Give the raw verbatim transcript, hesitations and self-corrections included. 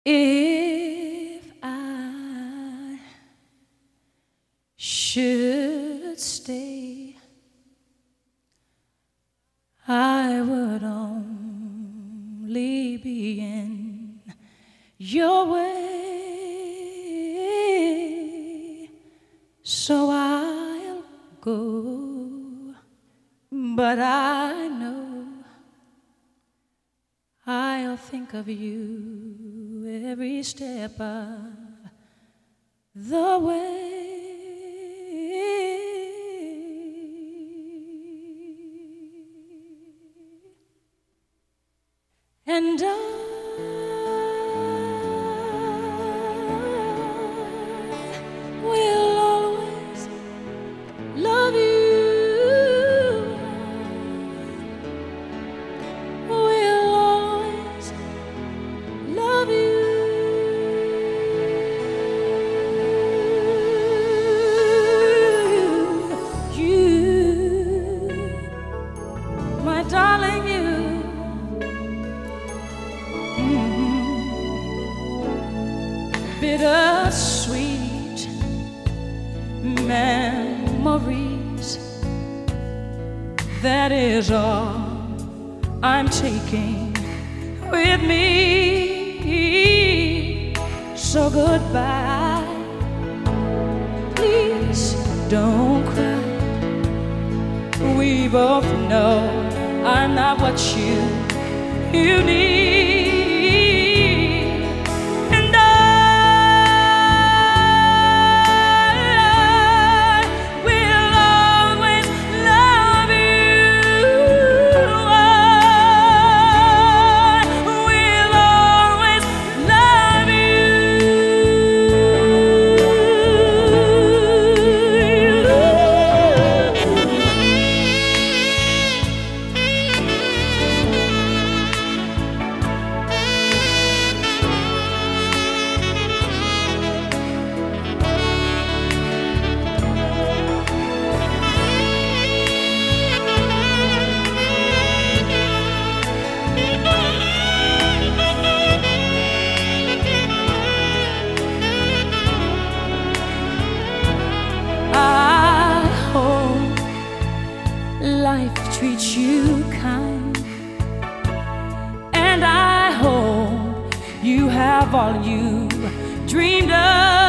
If I should stay, I would only be in your way, so I'll go, but I know I'll think of you every step of the way. And I will always love you. Will always love you. You, my darling, you. Bittersweet memories, that is all I'm taking with me. So goodbye, please don't cry. We both know I'm not what you, you need. Life treats you kind, and I hope you have all you dreamed of.